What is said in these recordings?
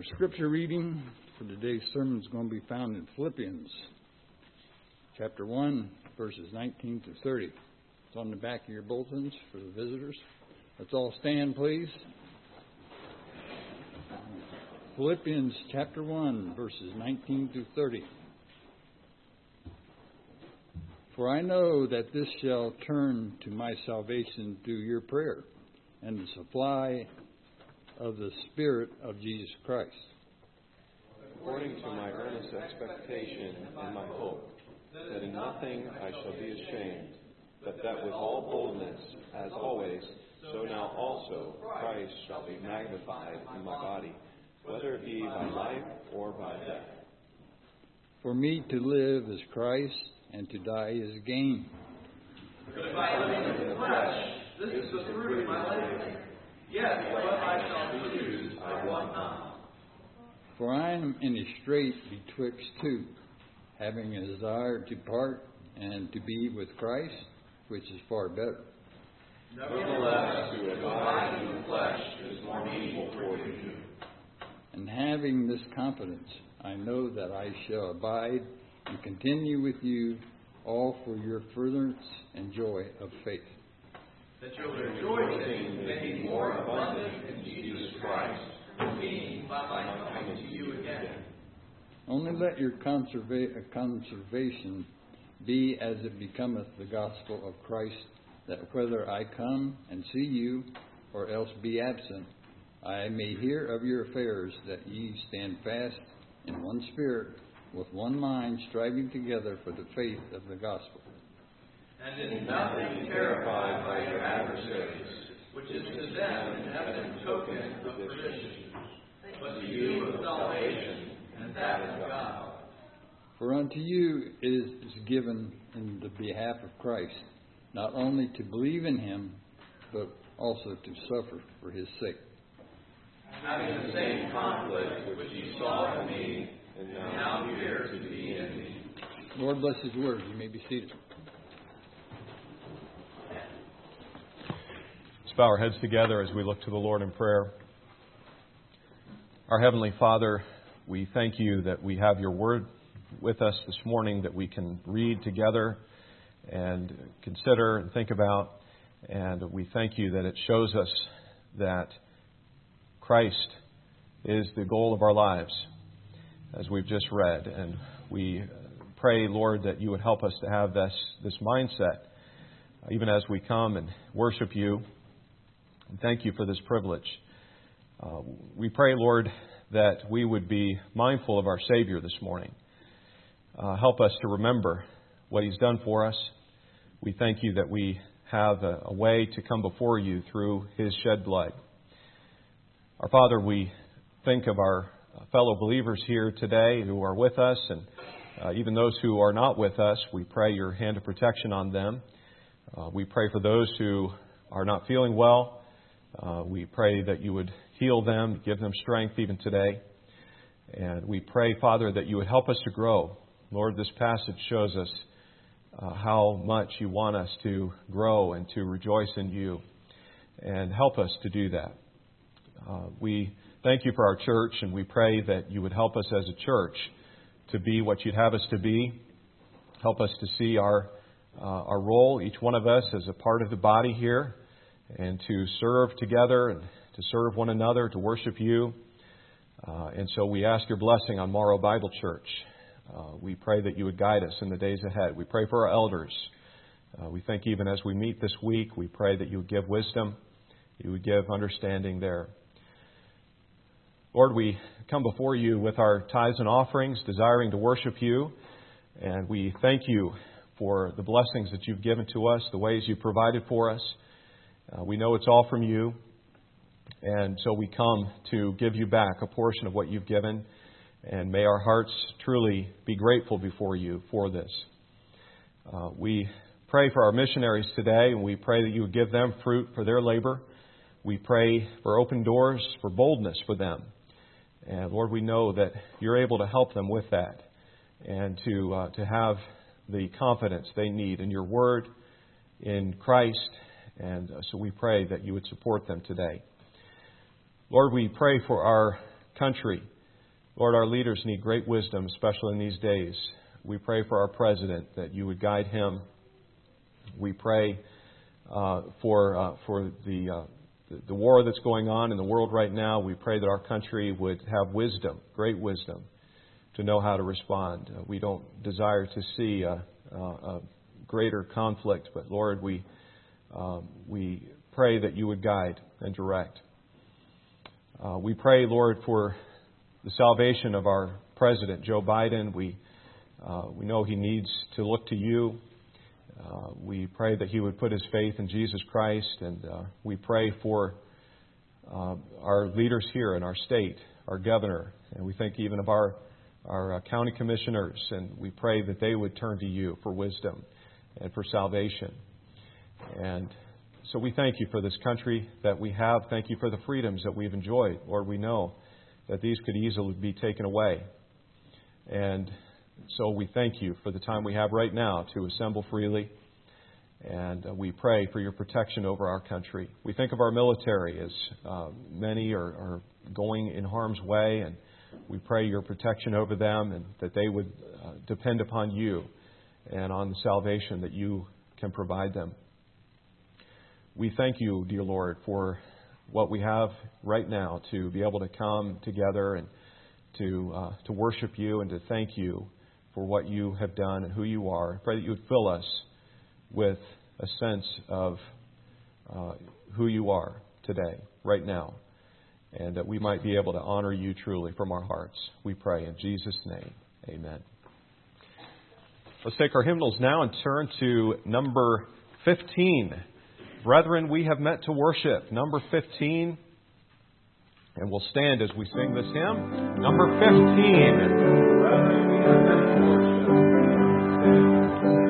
Our scripture reading for today's sermon is going to be found in Philippians chapter 1, verses 19 to 30. It's on the back of your bulletins for the visitors. Let's all stand, please. Philippians chapter 1, verses 19 to 30. For I know that this shall turn to my salvation through your prayer and the supply of the Spirit of Jesus Christ. According to my earnest expectation and my hope, that in nothing I shall be ashamed, but that with all boldness, as always, so now also Christ shall be magnified in my body, whether it be by life or by death. For me to live is Christ, and to die is gain. But if I live in the flesh, this is the fruit of my labor. Yet what I shall choose I want not. For I am in a strait betwixt two, having a desire to part and to be with Christ, which is far better. Nevertheless, to abide in the flesh is more needful for you. And having this confidence, I know that I shall abide and continue with you all for your furtherance and joy of faith. That your rejoicing may be more abundant in Jesus Christ, being by my coming to you again. Only let your conservation be as it becometh the gospel of Christ, that whether I come and see you or else be absent, I may hear of your affairs, that ye stand fast in one spirit, with one mind, striving together for the faith of the gospel. And in nothing terrified by your adversaries, which is to them an evident token of perdition, but to you of salvation, and that of God. For unto you it is given in the behalf of Christ, not only to believe in him, but also to suffer for his sake. Having the same conflict which you saw in me, and now appear to be in me. Lord bless his word. You may be seated. Let's bow our heads together as we look to the Lord in prayer. Our Heavenly Father, we thank you that we have your word with us this morning, that we can read together and consider and think about. And we thank you that it shows us that Christ is the goal of our lives, as we've just read. And we pray, Lord, that you would help us to have this mindset, even as we come and worship you. And thank you for this privilege. We pray, Lord, that we would be mindful of our Savior this morning. Help us to remember what he's done for us. We thank you that we have a way to come before you through his shed blood. Our Father, we think of our fellow believers here today who are with us, and even those who are not with us, we pray your hand of protection on them. We pray for those who are not feeling well. We pray that you would heal them, give them strength even today. And we pray, Father, that you would help us to grow. Lord, this passage shows us how much you want us to grow and to rejoice in you. And help us to do that. We thank you for our church, and we pray that you would help us as a church to be what you'd have us to be. Help us to see our role, each one of us, as a part of the body here, and to serve together and to serve one another, to worship you. And so we ask your blessing on Morrow Bible Church. We pray that you would guide us in the days ahead. We pray for our elders. We think even as we meet this week, we pray that you would give wisdom, you would give understanding there. Lord, we come before you with our tithes and offerings, desiring to worship you. And we thank you for the blessings that you've given to us, the ways you've provided for us. We know it's all from you. And so we come to give you back a portion of what you've given. And may our hearts truly be grateful before you for this. We pray for our missionaries today, and we pray that you would give them fruit for their labor. We pray for open doors, for boldness for them. And Lord, we know that you're able to help them with that, and to have the confidence they need in your word, in Christ. And so we pray that you would support them today. Lord, we pray for our country. Lord, our leaders need great wisdom, especially in these days. We pray for our president, that you would guide him. We pray for the war that's going on in the world right now. We pray that our country would have wisdom, great wisdom, to know how to respond. We don't desire to see a greater conflict, but Lord, we pray that you would guide and direct. We pray, Lord, for the salvation of our President, Joe Biden. We know he needs to look to you. We pray that he would put his faith in Jesus Christ, and we pray for our leaders here in our state, our governor, and we think even of our county commissioners, and we pray that they would turn to you for wisdom and for salvation. And so we thank you for this country that we have. Thank you for the freedoms that we've enjoyed. Lord, we know that these could easily be taken away. And so we thank you for the time we have right now to assemble freely. And we pray for your protection over our country. We think of our military as many are going in harm's way, and we pray your protection over them and that they would depend upon you and on the salvation that you can provide them. We thank you, dear Lord, for what we have right now to be able to come together and to worship you and to thank you for what you have done and who you are. I pray that you would fill us with a sense of who you are today, right now, and that we might be able to honor you truly from our hearts. We pray in Jesus' name. Amen. Let's take our hymnals now and turn to number 15. Brethren, we have met to worship. Number 15. And we'll stand as we sing this hymn. Number 15. Brethren, we have met to worship.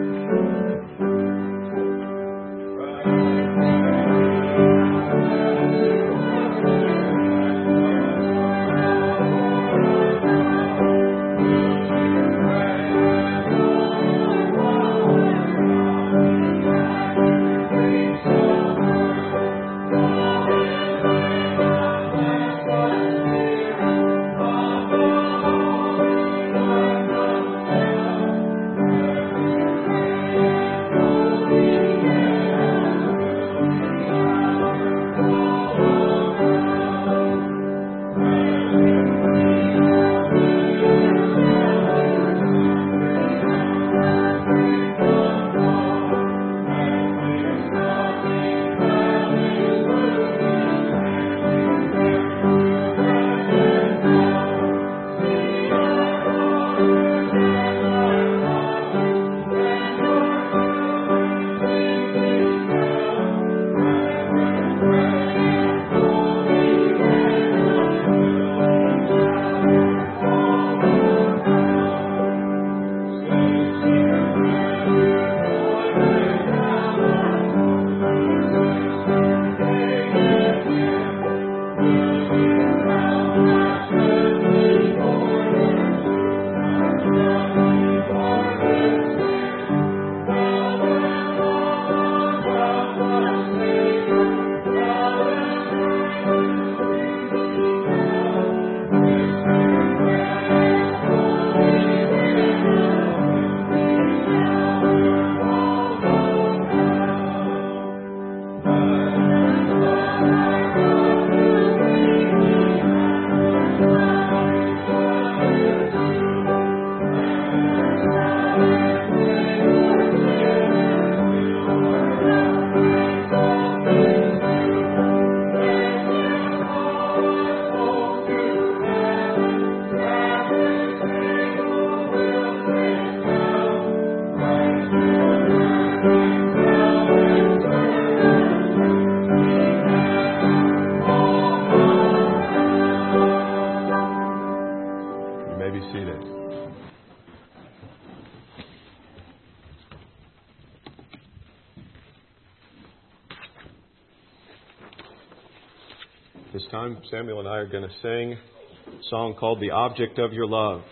This time, Samuel and I are going to sing a song called The Object of Your Love.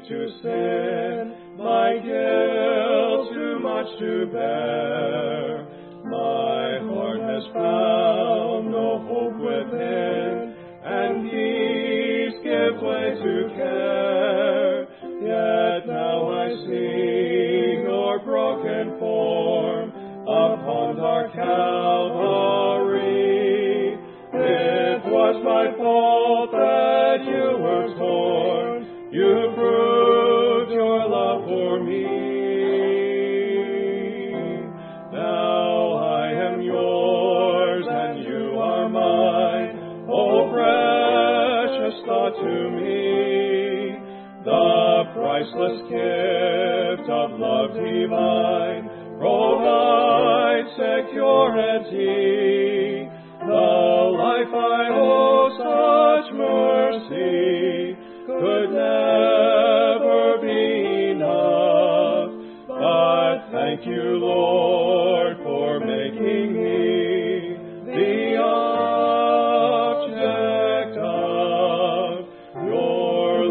to sin, my guilt too much to bear. My heart has found no hope within, and peace gives way to care. Yet now I see your broken form upon dark Calvary. It was my fault that you were torn. You proved your love for me. Now I am yours and you are mine. Oh, precious thought to me, the priceless gift of love divine provides security. The life I owe such mercy could never be enough. But thank you, Lord, for making me the object of your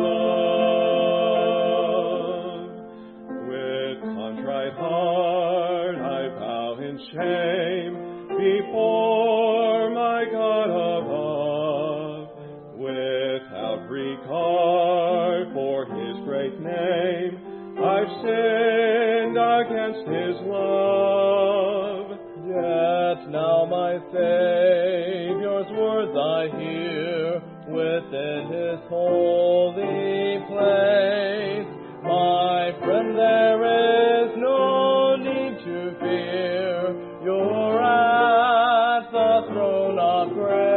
love. With contrite heart I bow in shame before my God above, without regard for his great name. I've sinned against his love. Yet now my Savior's words I hear within his holy place. My friend, there is no need to fear. You're at the throne of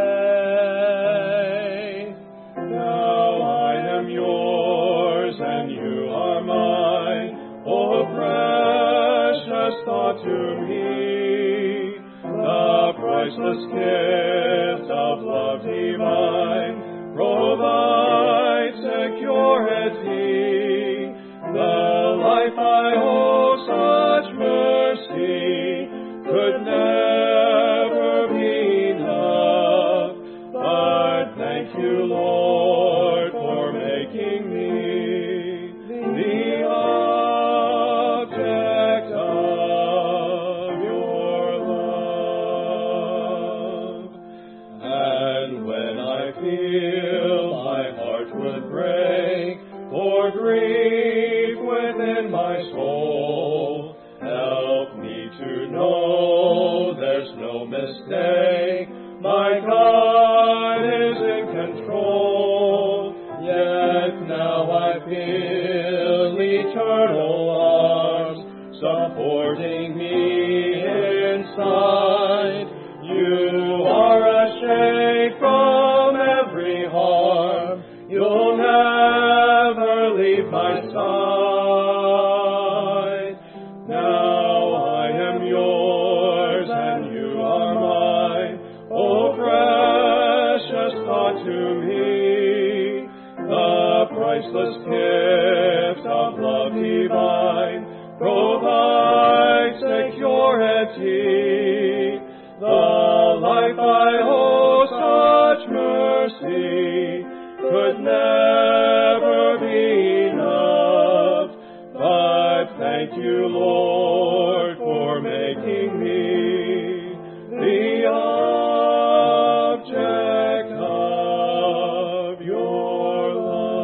grace. Now I am yours and you are mine. Oh, precious thought to me, the priceless gift of love divine provides security. The life I owe such mercy could never be enough. But thank you, Lord, for making me the object of your love. And when I feel my heart would break for grief within my soul, help me to know there's no mistake. My God is in control. Yet now I feel eternal arms supporting me inside. You are a shade from every harm. You'll never leave my side. Now I am yours and you are mine. Oh, precious thought to me, the priceless gift of love divine provides security. The life I owe such mercy could never be enough. But thank you, Lord, for making me the object of your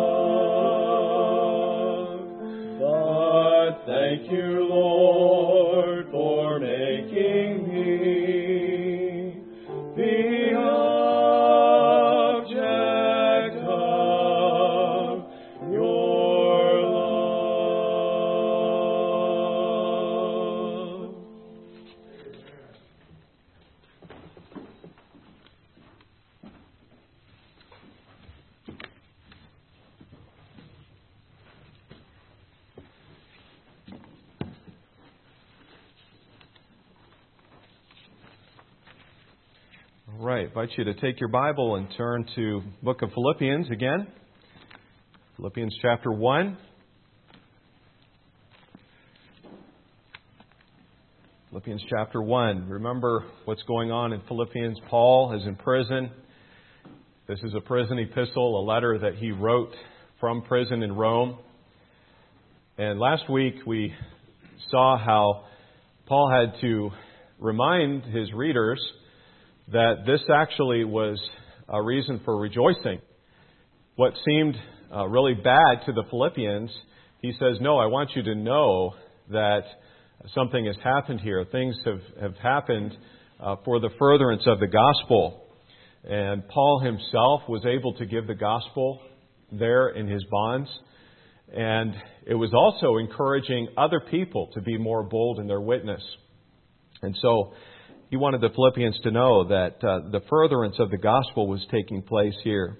love. But thank you, Lord, for making me the object of your love. All right, I invite you to take your Bible and turn to the book of Philippians again. Philippians chapter 1. Philippians chapter 1. Remember what's going on in Philippians. Paul is in prison. This is a prison epistle, a letter that he wrote from prison in Rome. And last week we saw how Paul had to remind his readers that this actually was a reason for rejoicing. What seemed really bad to the Philippians, he says, no, I want you to know that something has happened here. Things have happened for the furtherance of the gospel. And Paul himself was able to give the gospel there in his bonds. And it was also encouraging other people to be more bold in their witness. And so he wanted the Philippians to know that the furtherance of the gospel was taking place here.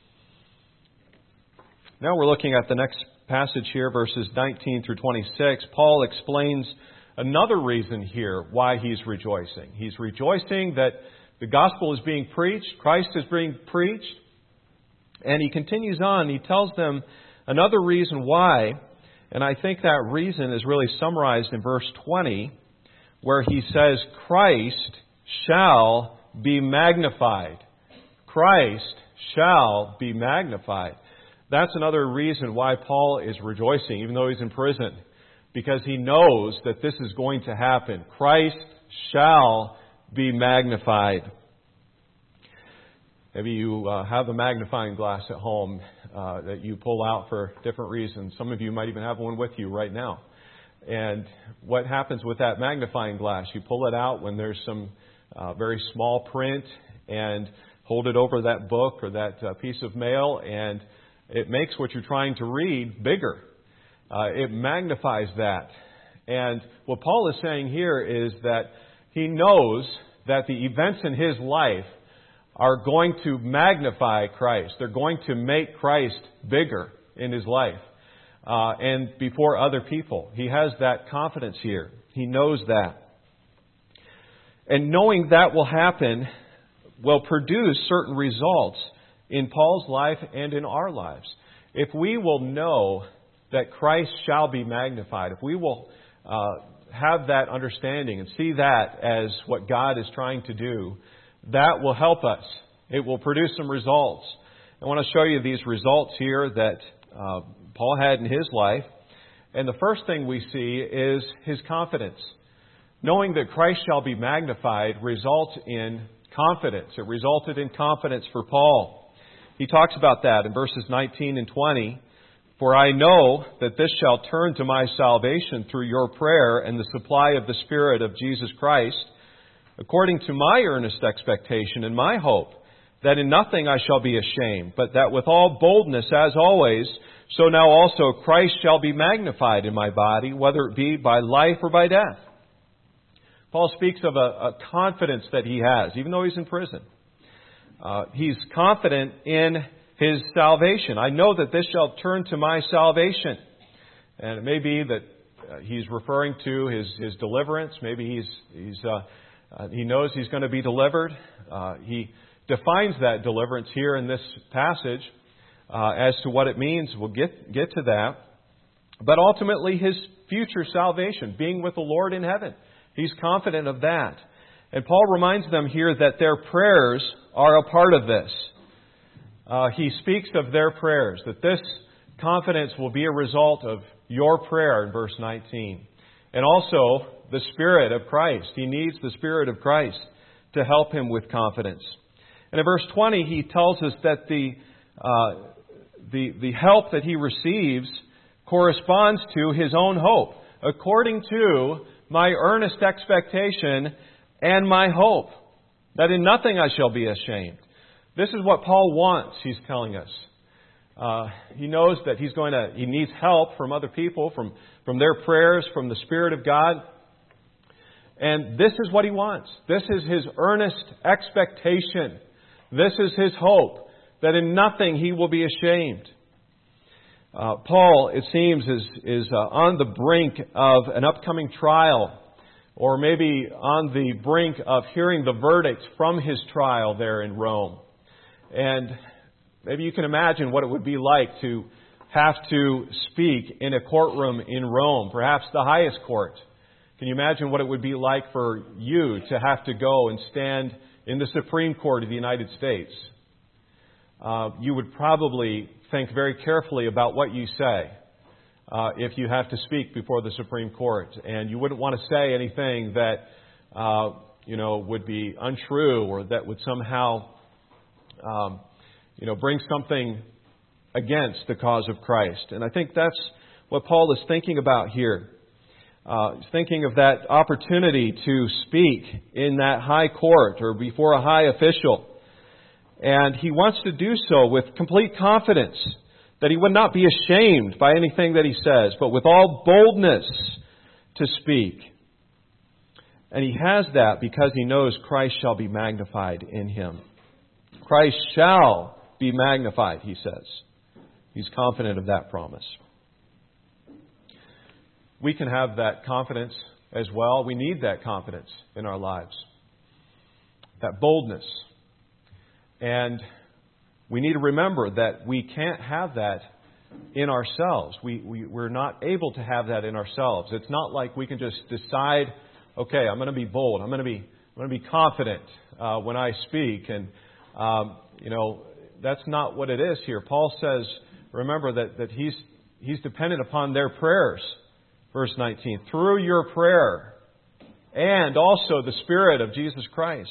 Now we're looking at the next passage here, verses 19 through 26. Paul explains another reason here why he's rejoicing. He's rejoicing that the gospel is being preached, Christ is being preached. And he continues on, he tells them another reason why, and I think that reason is really summarized in verse 20, where he says, Christ shall be magnified. Christ shall be magnified. That's another reason why Paul is rejoicing, even though he's in prison, because he knows that this is going to happen. Christ shall be magnified. Maybe you have a magnifying glass at home that you pull out for different reasons. Some of you might even have one with you right now. And what happens with that magnifying glass? You pull it out when there's some very small print and hold it over that book or that piece of mail, and it makes what you're trying to read bigger. It magnifies that. And what Paul is saying here is that he knows that the events in his life are going to magnify Christ. They're going to make Christ bigger in his life and before other people. He has that confidence here. He knows that. And knowing that will happen will produce certain results in Paul's life and in our lives. If we will know that Christ shall be magnified, if we will have that understanding and see that as what God is trying to do, that will help us. It will produce some results. I want to show you these results here that Paul had in his life. And the first thing we see is his confidence. Knowing that Christ shall be magnified results in confidence. It resulted in confidence for Paul. He talks about that in verses 19 and 20. For I know that this shall turn to my salvation through your prayer and the supply of the Spirit of Jesus Christ, according to my earnest expectation and my hope, that in nothing I shall be ashamed, but that with all boldness, as always, so now also Christ shall be magnified in my body, whether it be by life or by death. Paul speaks of a confidence that he has, even though he's in prison. He's confident in his salvation. I know that this shall turn to my salvation. And it may be that he's referring to his deliverance. Maybe he knows he's going to be delivered. He defines that deliverance here in this passage as to what it means. We'll get to that. But ultimately, his future salvation, being with the Lord in heaven. He's confident of that. And Paul reminds them here that their prayers are a part of this. He speaks of their prayers, that this confidence will be a result of your prayer in verse 19. And also the Spirit of Christ. He needs the Spirit of Christ to help him with confidence. And in verse 20, he tells us that the help that he receives corresponds to his own hope, according to my earnest expectation and my hope, that in nothing I shall be ashamed. This is what Paul wants, he's telling us. He knows that he needs help from other people, from their prayers, from the Spirit of God. And this is what he wants. This is his earnest expectation. This is his hope, that in nothing he will be ashamed. Paul, it seems, is on the brink of an upcoming trial, or maybe on the brink of hearing the verdict from his trial there in Rome. And maybe you can imagine what it would be like to have to speak in a courtroom in Rome, perhaps the highest court. Can you imagine what it would be like for you to have to go and stand in the Supreme Court of the United States? You would probably think very carefully about what you say. if you have to speak before the Supreme Court, and you wouldn't want to say anything that would be untrue or that would somehow bring something against the cause of Christ. And I think that's what Paul is thinking about here. He's thinking of that opportunity to speak in that high court or before a high official. And he wants to do so with complete confidence that he would not be ashamed by anything that he says, but with all boldness to speak. And he has that because he knows Christ shall be magnified in him. Christ shall be magnified, he says. He's confident of that promise. We can have that confidence as well. We need that confidence in our lives. That boldness. And we need to remember that we can't have that in ourselves. We're not able to have that in ourselves. It's not like we can just decide, okay, I'm going to be bold. I'm going to be confident when I speak. And, that's not what it is here. Paul says, remember that he's dependent upon their prayers. Verse 19, through your prayer and also the Spirit of Jesus Christ.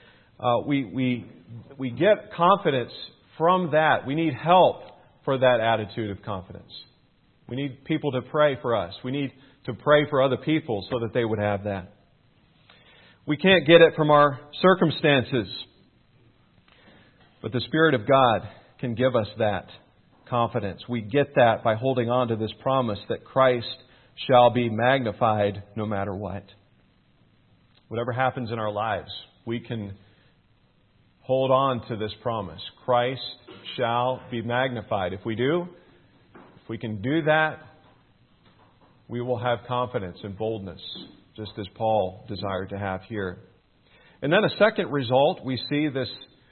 We get confidence from that. We need help for that attitude of confidence. We need people to pray for us. We need to pray for other people so that they would have that. We can't get it from our circumstances. But the Spirit of God can give us that confidence. We get that by holding on to this promise that Christ shall be magnified no matter what. Whatever happens in our lives, we can hold on to this promise. Christ shall be magnified. If we can do that, we will have confidence and boldness, just as Paul desired to have here. And then a second result, we see this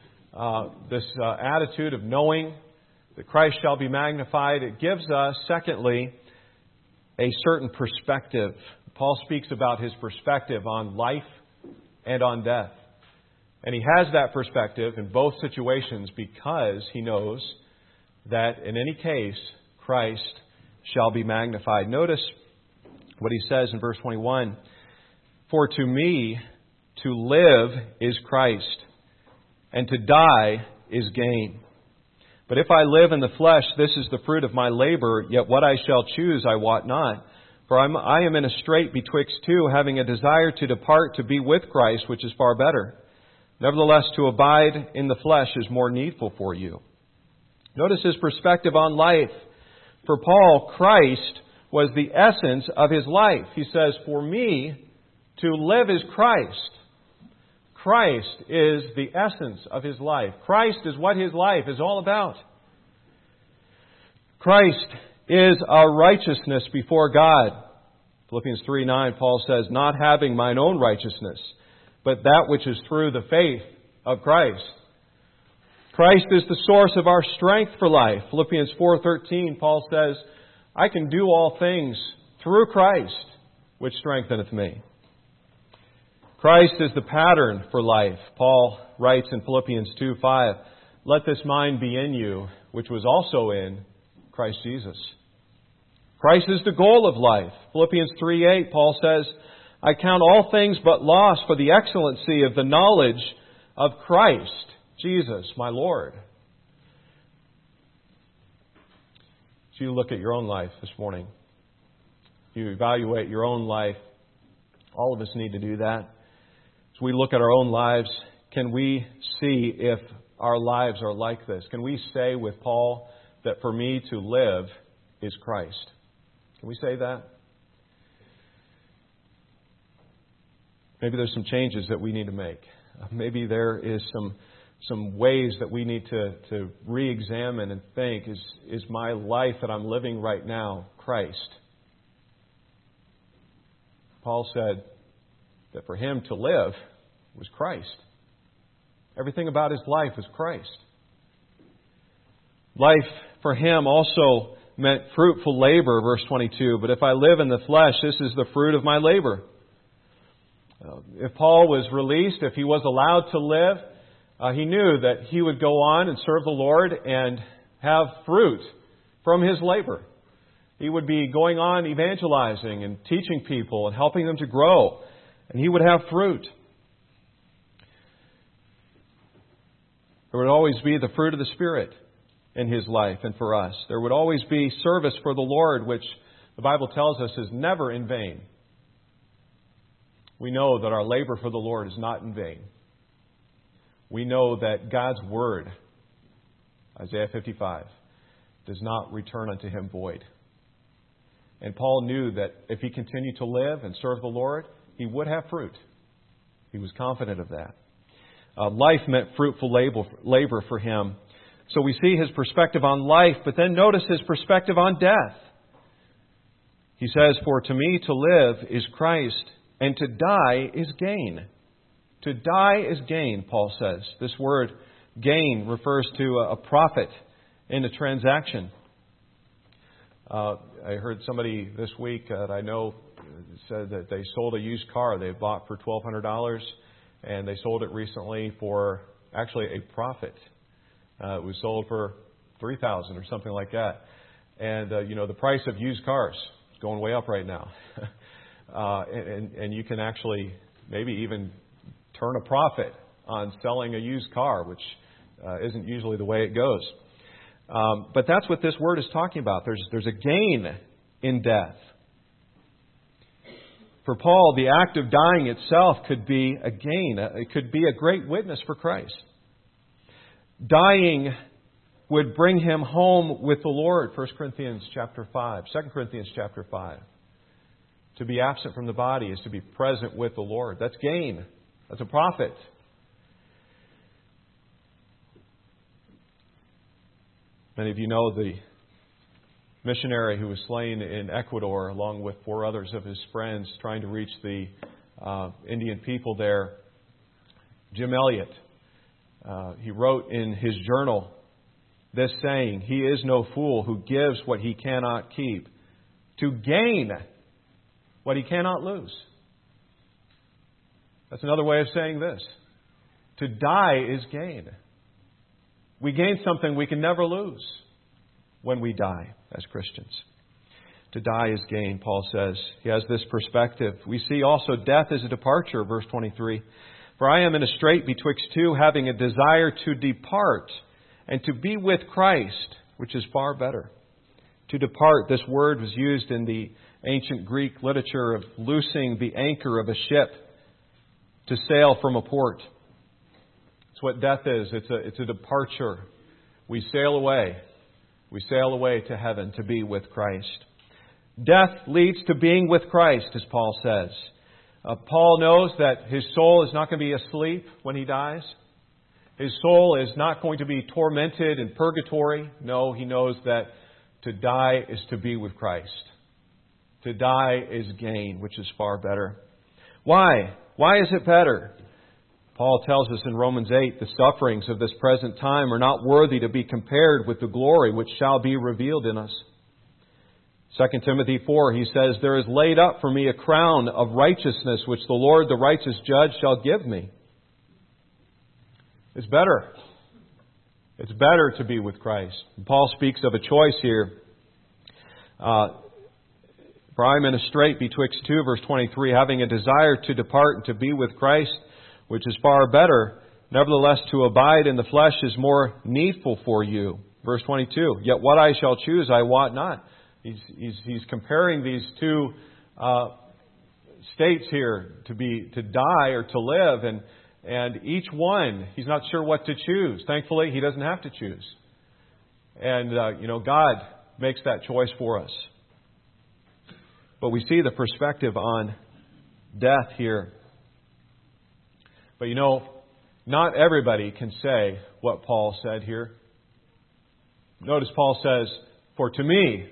attitude of knowing that Christ shall be magnified. It gives us, secondly, a certain perspective. Paul speaks about his perspective on life and on death. And he has that perspective in both situations because he knows that in any case, Christ shall be magnified. Notice what he says in verse 21. For to me, to live is Christ, and to die is gain. But if I live in the flesh, this is the fruit of my labor, yet what I shall choose I wot not. For I am in a strait betwixt two, having a desire to depart to be with Christ, which is far better. Nevertheless, to abide in the flesh is more needful for you. Notice his perspective on life. For Paul, Christ was the essence of his life. He says, for me, to live is Christ. Christ is the essence of his life. Christ is what his life is all about. Christ is our righteousness before God. Philippians 3:9, Paul says, not having mine own righteousness, but that which is through the faith of Christ. Christ is the source of our strength for life. Philippians 4:13, Paul says, I can do all things through Christ, which strengtheneth me. Christ is the pattern for life. Paul writes in Philippians 2:5, let this mind be in you, which was also in Christ Jesus. Christ is the goal of life. Philippians 3:8, Paul says, I count all things but loss for the excellency of the knowledge of Christ, Jesus, my Lord. As you look at your own life this morning, you evaluate your own life. All of us need to do that. As we look at our own lives, can we see if our lives are like this? Can we say with Paul that for me to live is Christ? Can we say that? Maybe there's some changes that we need to make. Maybe there is some ways that we need to re-examine and think, is my life that I'm living right now Christ? Paul said that for him to live was Christ. Everything about his life was Christ. Life for him also meant fruitful labor, verse 22. But if I live in the flesh, this is the fruit of my labor. If Paul was released, if he was allowed to live, he knew that he would go on and serve the Lord and have fruit from his labor. He would be going on evangelizing and teaching people and helping them to grow. And he would have fruit. There would always be the fruit of the Spirit in his life and for us. There would always be service for the Lord, which the Bible tells us is never in vain. We know that our labor for the Lord is not in vain. We know that God's Word, Isaiah 55, does not return unto him void. And Paul knew that if he continued to live and serve the Lord, he would have fruit. He was confident of that. Life meant fruitful labor for him. So we see his perspective on life, but then notice his perspective on death. He says, "For to me to live is Christ, and to die is gain." To die is gain, Paul says. This word gain refers to a profit in a transaction. I heard somebody this week that I know said that they sold a used car they bought for $1,200, and they sold it recently for actually a profit. It was sold for $3,000 or something like that. And the price of used cars is going way up right now. And you can actually maybe even turn a profit on selling a used car, which isn't usually the way it goes. But that's what this word is talking about. There's a gain in death. For Paul, the act of dying itself could be a gain. It could be a great witness for Christ. Dying would bring him home with the Lord. 1 Corinthians chapter 5, 2 Corinthians chapter 5. To be absent from the body is to be present with the Lord. That's gain. That's a profit. Many of you know the missionary who was slain in Ecuador along with 4 others of his friends trying to reach the Indian people there. Jim Elliot. He wrote in his journal this saying, "He is no fool who gives what he cannot keep to gain what he cannot lose." That's another way of saying this. To die is gain. We gain something we can never lose when we die as Christians. To die is gain, Paul says. He has this perspective. We see also death as a departure, verse 23. "For I am in a strait betwixt two, having a desire to depart and to be with Christ, which is far better." To depart, this word was used in the ancient Greek literature of loosing the anchor of a ship to sail from a port. It's what death is. It's a departure. We sail away. We sail away to heaven to be with Christ. Death leads to being with Christ, as Paul says. Paul knows that his soul is not going to be asleep when he dies. His soul is not going to be tormented in purgatory. No, he knows that to die is to be with Christ. To die is gain, which is far better. Why? Why is it better? Paul tells us in Romans 8, the sufferings of this present time are not worthy to be compared with the glory which shall be revealed in us. 2 Timothy 4, he says, "There is laid up for me a crown of righteousness, which the Lord, the righteous judge, shall give me." It's better. It's better to be with Christ. And Paul speaks of a choice here. "For I am in a strait betwixt two," verse 23, "having a desire to depart and to be with Christ, which is far better. Nevertheless, to abide in the flesh is more needful for you." Verse 22, "Yet what I shall choose I wot not." He's comparing these two states here, to die or to live, and each one he's not sure what to choose. Thankfully, he doesn't have to choose, and God makes that choice for us. But we see the perspective on death here. But not everybody can say what Paul said here. Notice Paul says, For to me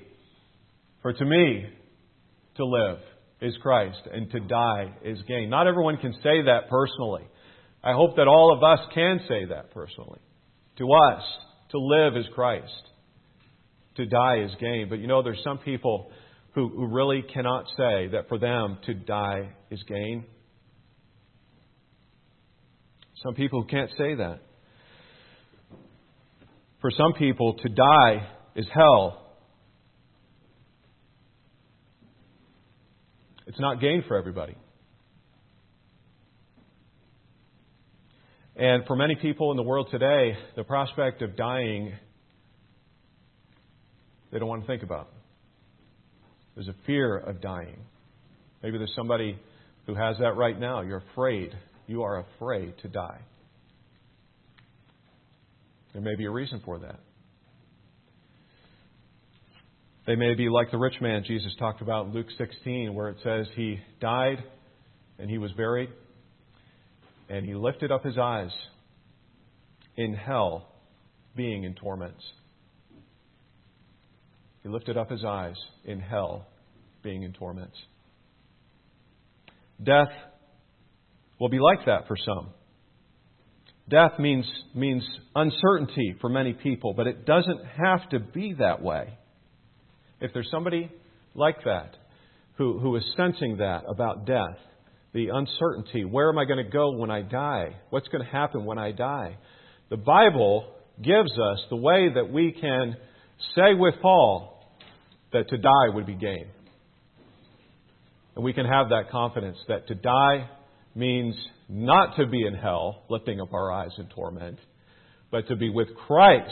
to live is Christ, and to die is gain." Not everyone can say that personally. I hope that all of us can say that personally. To us, to live is Christ. To die is gain. But there's some people who really cannot say that for them to die is gain. Some people who can't say that. For some people, to die is hell. It's not gain for everybody. And for many people in the world today, the prospect of dying, they don't want to think about. There's a fear of dying. Maybe there's somebody who has that right now. You're afraid. You are afraid to die. There may be a reason for that. They may be like the rich man Jesus talked about in Luke 16, where it says he died and he was buried, and he lifted up his eyes in hell, being in torments. He lifted up his eyes in hell, being in torments. Death will be like that for some. Death means uncertainty for many people, but it doesn't have to be that way. If there's somebody like that who is sensing that about death, the uncertainty, where am I going to go when I die? What's going to happen when I die? The Bible gives us the way that we can say with Paul that to die would be gain. And we can have that confidence that to die means not to be in hell, lifting up our eyes in torment, but to be with Christ.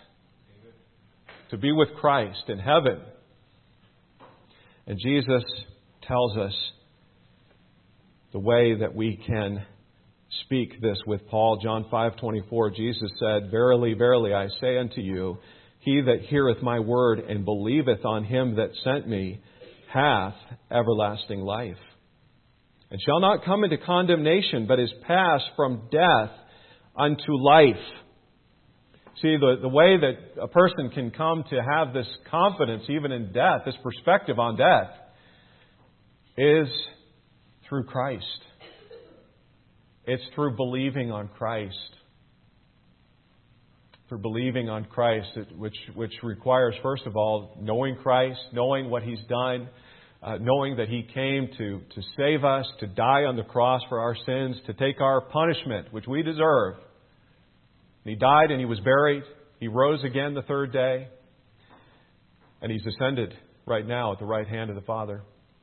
To be with Christ in heaven. And Jesus tells us the way that we can speak this with Paul. John 5:24, Jesus said, "Verily, verily, I say unto you, he that heareth my word and believeth on him that sent me hath everlasting life, and shall not come into condemnation, but is passed from death unto life." See, the way that a person can come to have this confidence, even in death, this perspective on death, is through Christ. It's through believing on Christ. Through believing on Christ, which requires, first of all, knowing Christ, knowing what He's done, knowing that He came to save us, to die on the cross for our sins, to take our punishment, which we deserve. He died and He was buried. He rose again the third day. And He's ascended right now at the right hand of the Father.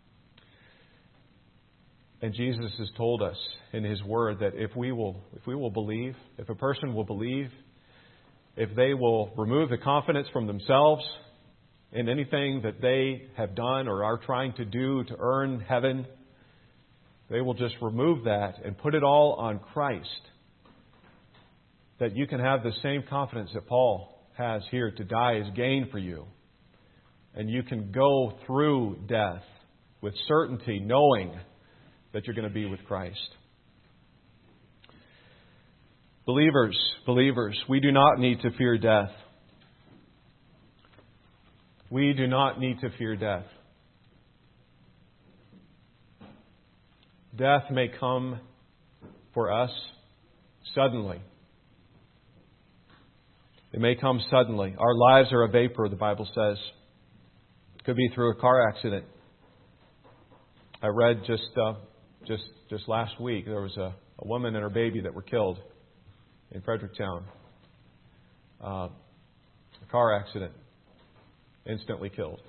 And Jesus has told us in His Word that if we will believe, if a person will believe, if they will remove the confidence from themselves in anything that they have done or are trying to do to earn heaven, they will just remove that and put it all on Christ. That you can have the same confidence that Paul has here. To die is gain for you. And you can go through death with certainty, knowing that you're going to be with Christ. Believers, we do not need to fear death. We do not need to fear death. Death may come for us suddenly. It may come suddenly. Our lives are a vapor, the Bible says. It could be through a car accident. I read just last week there was a woman and her baby that were killed in Fredericktown. A car accident. Instantly killed.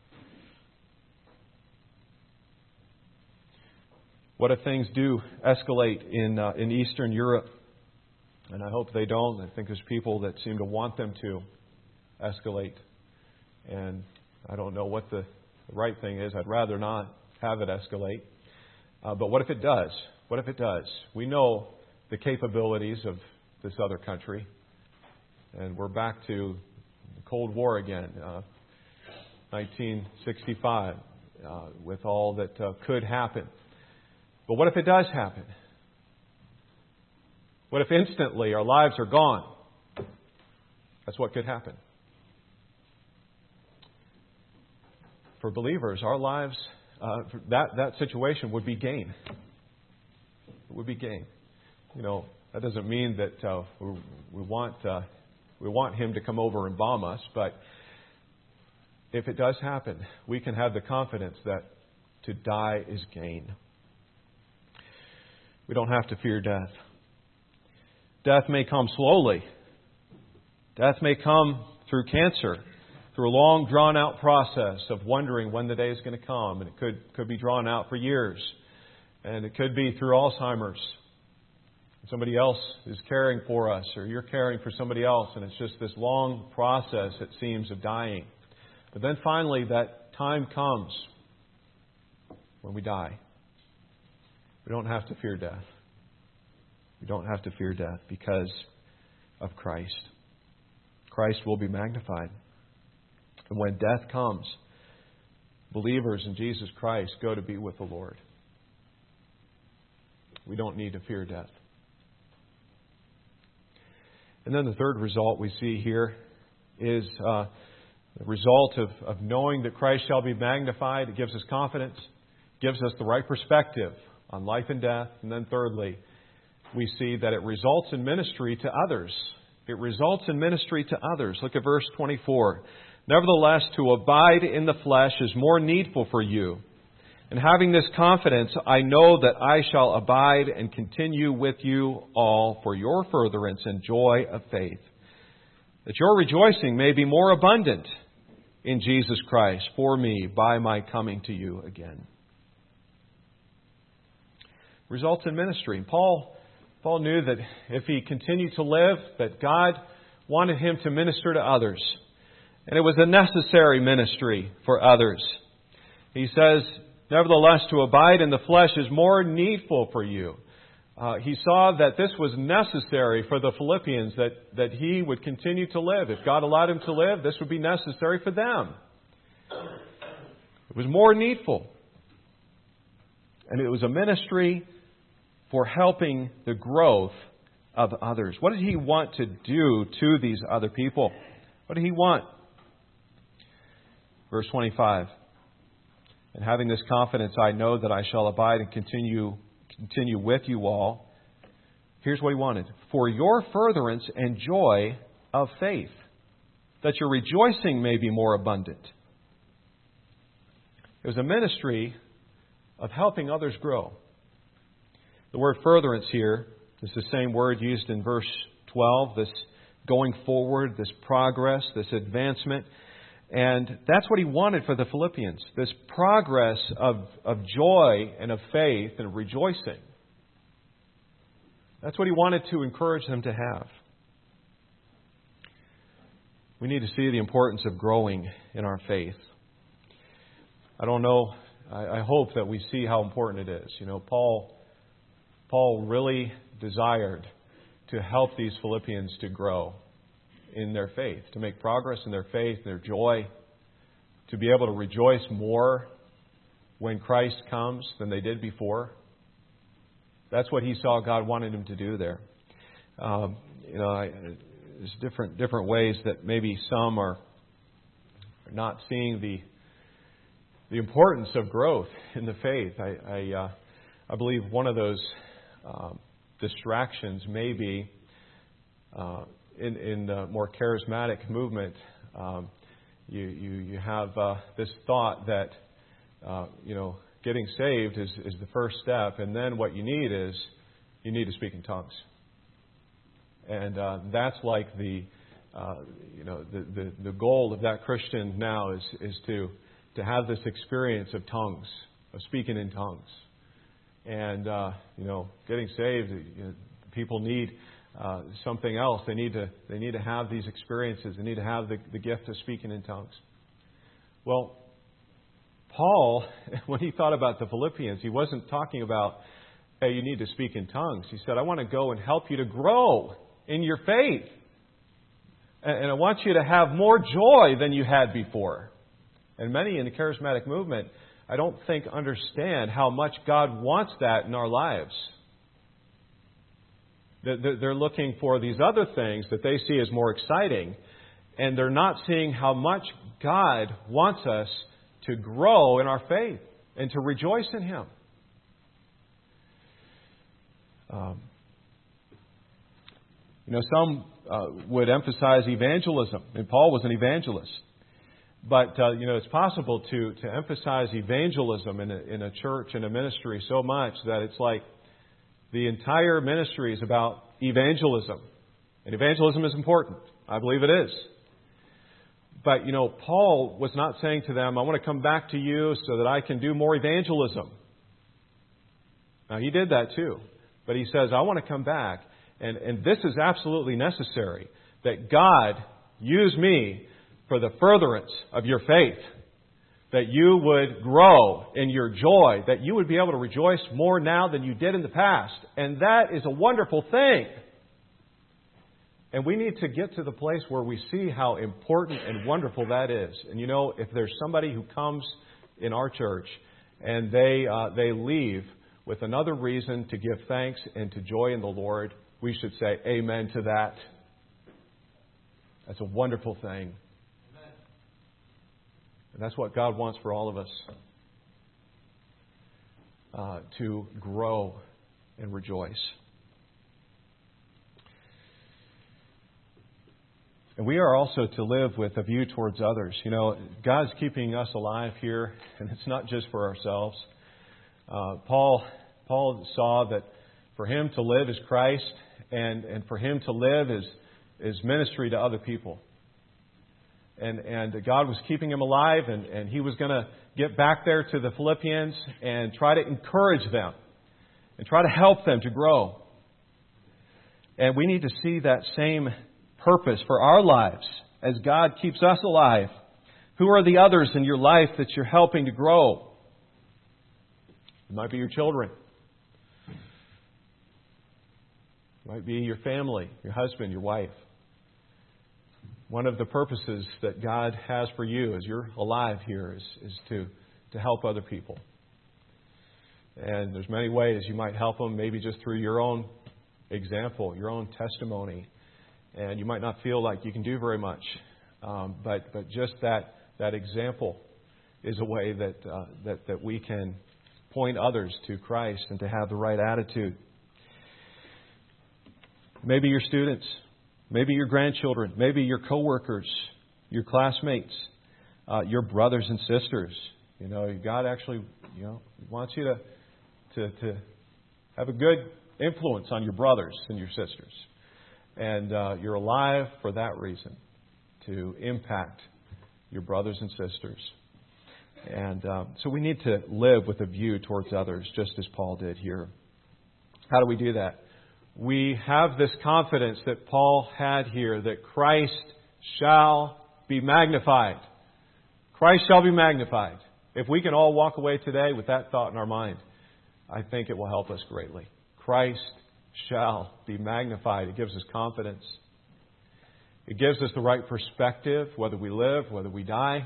What if things do escalate in Eastern Europe? And I hope they don't. I think there's people that seem to want them to escalate. And I don't know what the right thing is. I'd rather not have it escalate. But what if it does? What if it does? We know the capabilities of this other country. And we're back to the Cold War again. 1965, with all that could happen. But what if it does happen? What if instantly our lives are gone? That's what could happen. For believers, our lives, that situation would be gain. It would be gain. You know, that doesn't mean that we want Him to come over and bomb us, but if it does happen, we can have the confidence that to die is gain. We don't have to fear death. Death may come slowly. Death may come through cancer, through a long, drawn-out process of wondering when the day is going to come. And it could be drawn out for years. And it could be through Alzheimer's. Somebody else is caring for us, or you're caring for somebody else, and it's just this long process, it seems, of dying. But then finally, that time comes when we die. We don't have to fear death. We don't have to fear death because of Christ. Christ will be magnified. And when death comes, believers in Jesus Christ go to be with the Lord. We don't need to fear death. And then the third result we see here is the result of knowing that Christ shall be magnified. It gives us confidence, gives us the right perspective on life and death. And then thirdly, we see that it results in ministry to others. It results in ministry to others. Look at verse 24. Nevertheless, to abide in the flesh is more needful for you. And having this confidence, I know that I shall abide and continue with you all for your furtherance and joy of faith, that your rejoicing may be more abundant in Jesus Christ for me by my coming to you again. Results in ministry. Paul knew that if he continued to live, that God wanted him to minister to others. And it was a necessary ministry for others. He says, nevertheless, to abide in the flesh is more needful for you. He saw that this was necessary for the Philippians, that he would continue to live. If God allowed him to live, this would be necessary for them. It was more needful. And it was a ministry for helping the growth of others. What did he want to do to these other people? What did he want? Verse 25. And having this confidence, I know that I shall abide and continue with you all. Here's what he wanted. For your furtherance and joy of faith, that your rejoicing may be more abundant. It was a ministry of helping others grow. The word furtherance here is the same word used in verse 12, this going forward, this progress, this advancement. And that's what he wanted for the Philippians, this progress of joy and of faith and rejoicing. That's what he wanted to encourage them to have. We need to see the importance of growing in our faith. I don't know, I hope that we see how important it is. You know, Paul really desired to help these Philippians to grow in their faith, to make progress in their faith, their joy, to be able to rejoice more when Christ comes than they did before. That's what he saw God wanted him to do there. There's different ways that maybe some are not seeing the importance of growth in the faith. I believe one of those distractions may be in the more charismatic movement. You have this thought that getting saved is the first step, and then what you need is you need to speak in tongues, and that's like the goal of that Christian now is to have this experience of tongues, of speaking in tongues. And, getting saved, people need something else. They need to have these experiences. They need to have the gift of speaking in tongues. Well, Paul, when he thought about the Philippians, he wasn't talking about, hey, you need to speak in tongues. He said, I want to go and help you to grow in your faith. And I want you to have more joy than you had before. And many in the charismatic movement, I don't think understand how much God wants that in our lives. They're looking for these other things that they see as more exciting, and they're not seeing how much God wants us to grow in our faith and to rejoice in Him. Some would emphasize evangelism, and Paul was an evangelist. But, it's possible to emphasize evangelism in a church and a ministry so much that it's like the entire ministry is about evangelism. And evangelism is important. I believe it is. But, Paul was not saying to them, I want to come back to you so that I can do more evangelism. Now, he did that too. But he says, I want to come back. And this is absolutely necessary, that God use me for the furtherance of your faith. That you would grow in your joy. That you would be able to rejoice more now than you did in the past. And that is a wonderful thing. And we need to get to the place where we see how important and wonderful that is. And if there's somebody who comes in our church and they leave with another reason to give thanks and to joy in the Lord, we should say amen to that. That's a wonderful thing. And that's what God wants for all of us. To grow and rejoice. And we are also to live with a view towards others. God's keeping us alive here, and it's not just for ourselves. Paul saw that for him to live is Christ, and for him to live is ministry to other people. And God was keeping him alive, and he was going to get back there to the Philippians and try to encourage them and try to help them to grow. And we need to see that same purpose for our lives as God keeps us alive. Who are the others in your life that you're helping to grow? It might be your children. It might be your family, your husband, your wife. One of the purposes that God has for you as you're alive here is to help other people. And there's many ways you might help them, maybe just through your own example, your own testimony. And you might not feel like you can do very much. But just that example is a way that we can point others to Christ and to have the right attitude. Maybe your students, maybe your grandchildren, maybe your coworkers, your classmates, your brothers and sisters. God actually wants you to have a good influence on your brothers and your sisters. And you're alive for that reason, to impact your brothers and sisters. And so we need to live with a view towards others, just as Paul did here. How do we do that? We have this confidence that Paul had here, that Christ shall be magnified. Christ shall be magnified. If we can all walk away today with that thought in our mind, I think it will help us greatly. Christ shall be magnified. It gives us confidence. It gives us the right perspective, whether we live, whether we die.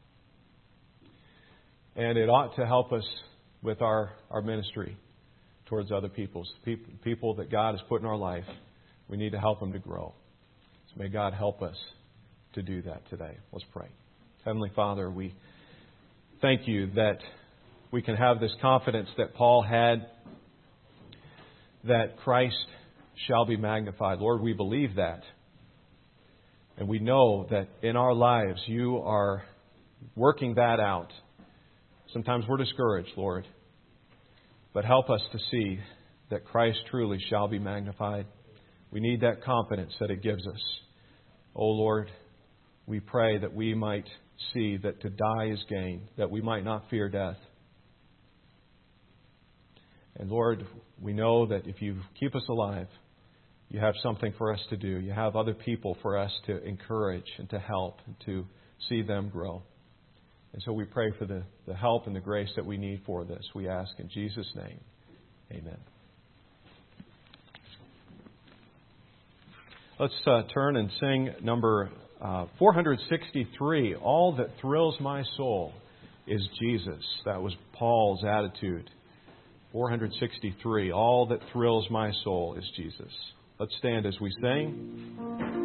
And it ought to help us with our ministry towards other people that God has put in our life. We need to help them to grow. So may God help us to do that today. Let's pray. Heavenly Father, we thank you that we can have this confidence that Paul had, that Christ shall be magnified. Lord, we believe that. And we know that in our lives you are working that out. Sometimes we're discouraged, Lord. But help us to see that Christ truly shall be magnified. We need that confidence that it gives us. Oh Lord, we pray that we might see that to die is gain, that we might not fear death. And Lord, we know that if you keep us alive, you have something for us to do. You have other people for us to encourage and to help and to see them grow. And so we pray for the help and the grace that we need for this. We ask in Jesus' name. Amen. Let's turn and sing number 463. All that thrills my soul is Jesus. That was Paul's attitude. 463. All that thrills my soul is Jesus. Let's stand as we sing.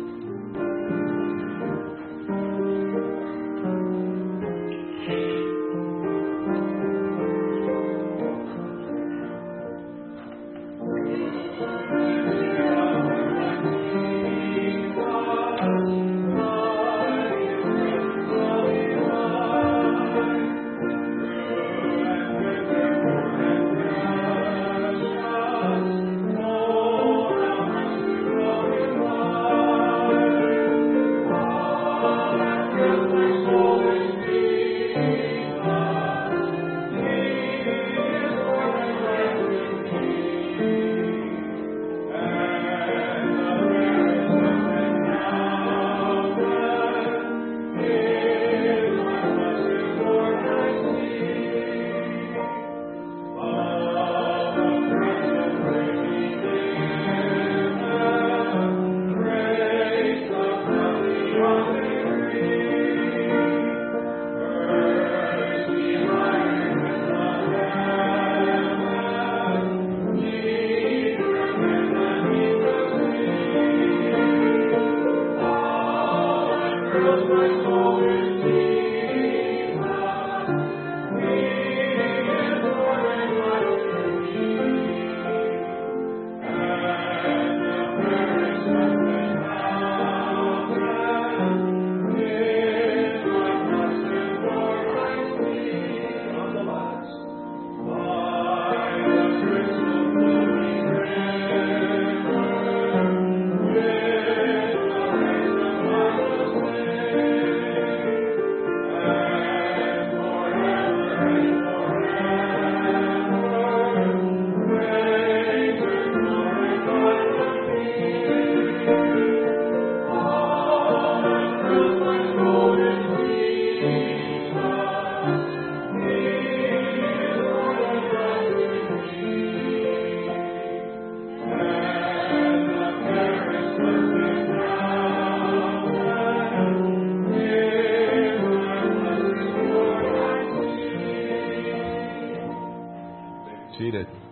seated.